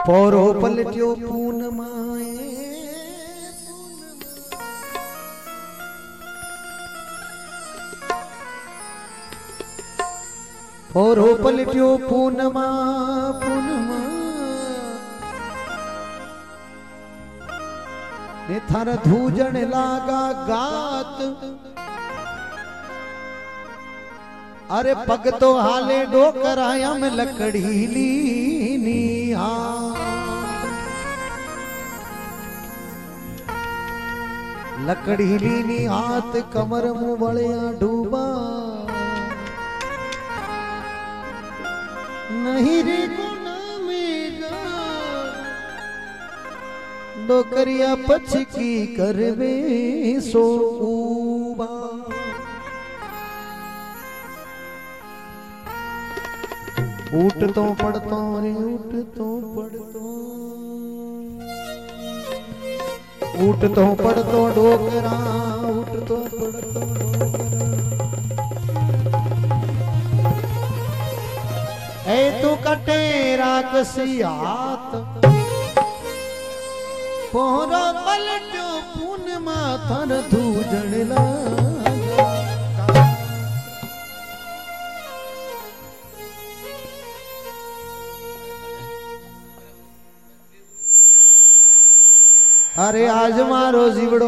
पोरो पलट्यो पूनमाए पोरो पलट्यो पूनमा पूनमा ने थार धूजण लागा गात अरे पग तो हाले डोकराया में लकड़ी लीनी लकड़ी लीनी हाथ कमर मुंह बड़िया डूबा नहीं रे गुना मेरा डोकरिया पछकी करवे सो ऊबा उठ तो पड़तो रे उठ तो पड़तो उठ तो पड़तो डोकरा उठ तो पड़तो डोकरा ए तू कटे राकसियात पोरो पलट्यो पूनमा थर धूजण लागा अरे आज मारो जीवड़ो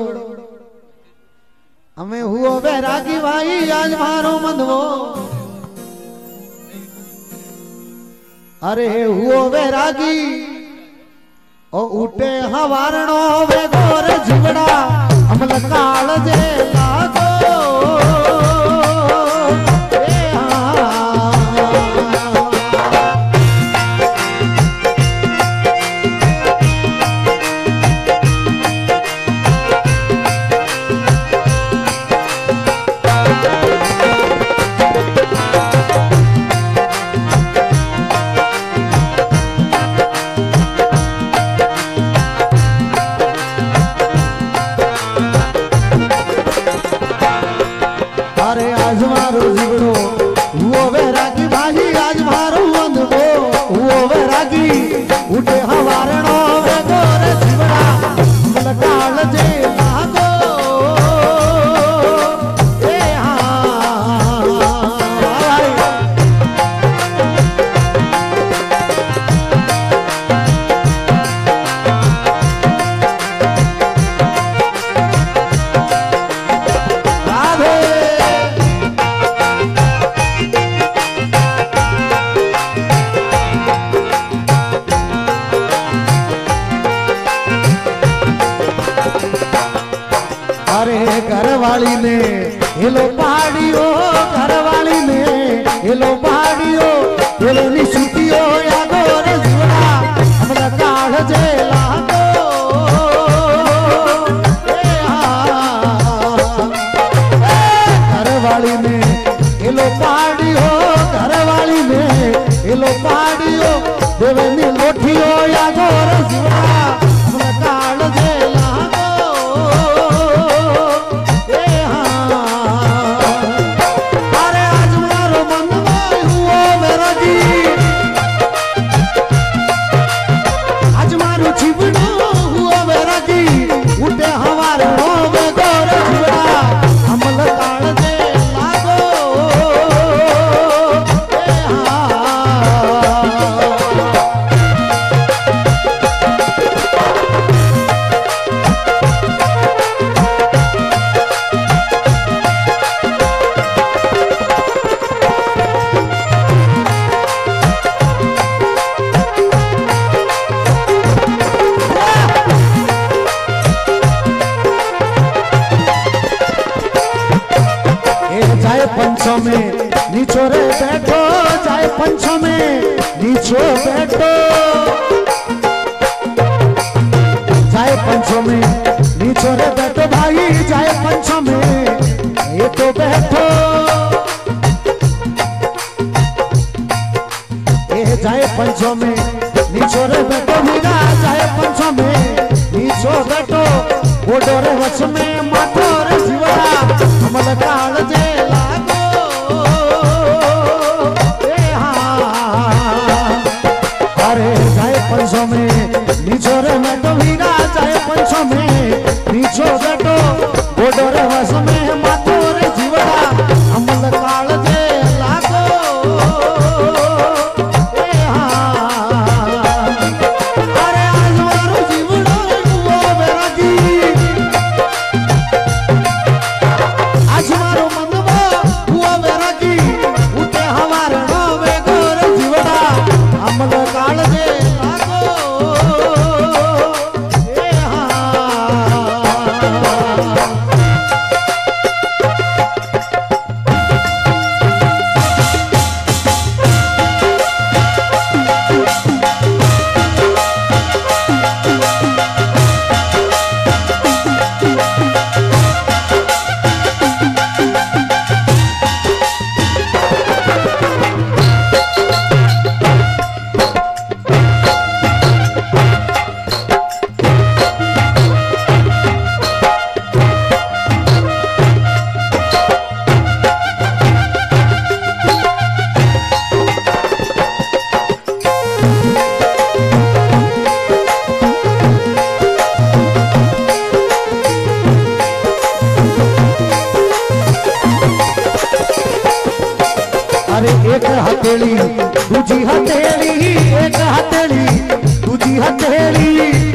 हमें हुओ बैरागी भाई आज मारो मंदवो अरे हुओ बैरागी ओ उठे हवारणो वे गोर जीवड़ा अमल काल जे लागो घरवाली ने हेलो पहाड़ियो घरवाली ने हेलो पहाड़ियो हेलो निशुतियो या गोर जीवड़ा हमरा काढ़ जे लागो घरवाली ने हेलो पहाड़ियो घरवाली ने हेलो पहाड़ियो देवनी लोठियो या गोर जीवड़ा हमरा काढ़ जे पंचों में नीचो रे बैठो जाए पंचों में नीचो बैठो जाए पंचों में नीचो रे बैठो भाई जाए पंचों में ये तो बैठो ये जाए पंचों में नीचो रे बैठो मीरा जाए पंचों में नीचो बैठो वो डोरे वच में माथो रे जीवड़ा हमल काल जे अरे जाए पंचों में हथेली दूजी हथेली एक हथेली दूजी हथेली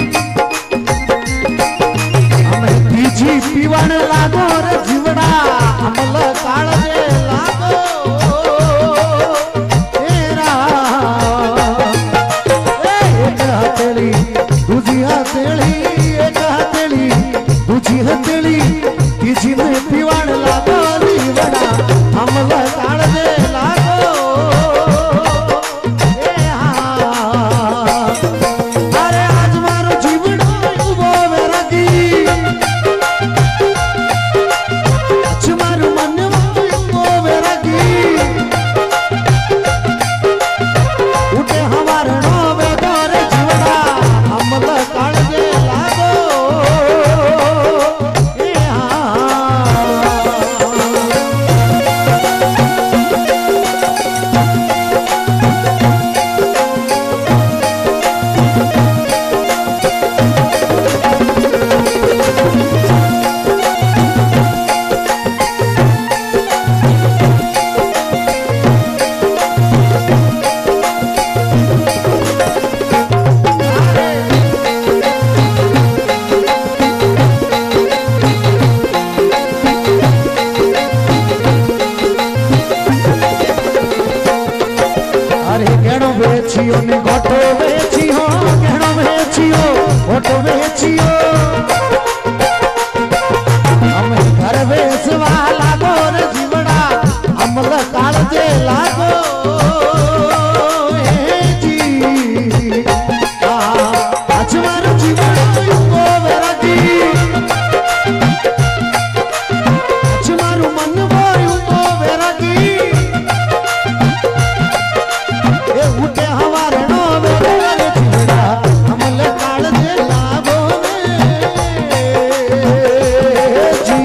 हमें तीजी पीवण लागो रे जीवड़ा अमल काळजे लागो तेरा एक हथेली दूजी हथेली एक हथेली दूजी हथेली तीजी में पीवण लागो जीवड़ा अमल काळजे लागो अरे आज मारो जीवड़ो उभो वेरागी आज मारो मन उभो वेरागी उठे हमारणो वेदोर जीवड़ा अमल काळजे लागो वेचियो ने गोटो वेचियो गहनो वेचियो गोटो वेचियो हम घर वेचवा लागो रे जीवड़ा अमल काळजे लागो ए जी आज मारो जीवड़ा उभो वेरागी आज मारो मन उभो वेरागी उठे हमारणो वेदोर जीवड़ा अमल काळजे लागो जी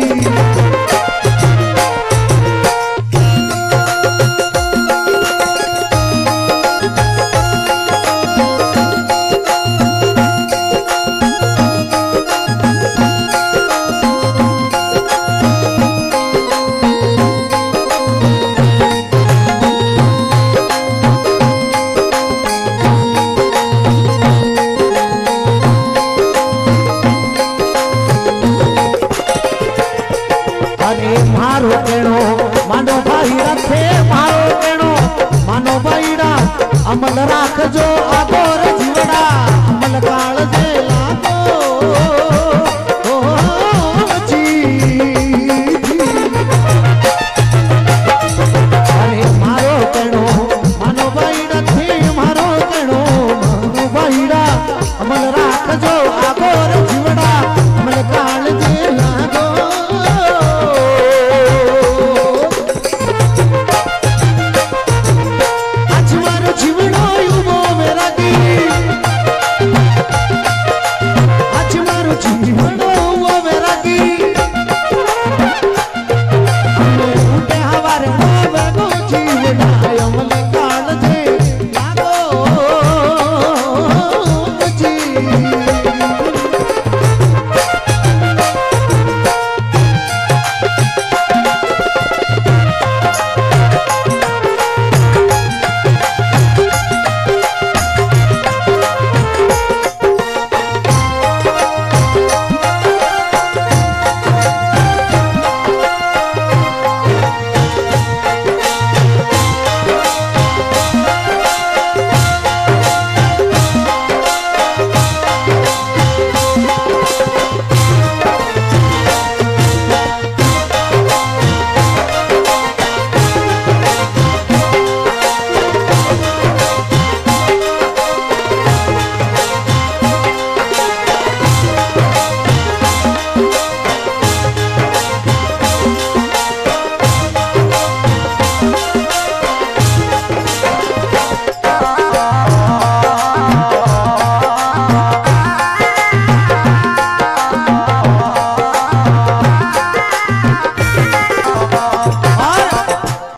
मारो केणो मानो भाई रखे मारो केणो मानो भाईड़ा अमल राखजो आगो रे जीवड़ा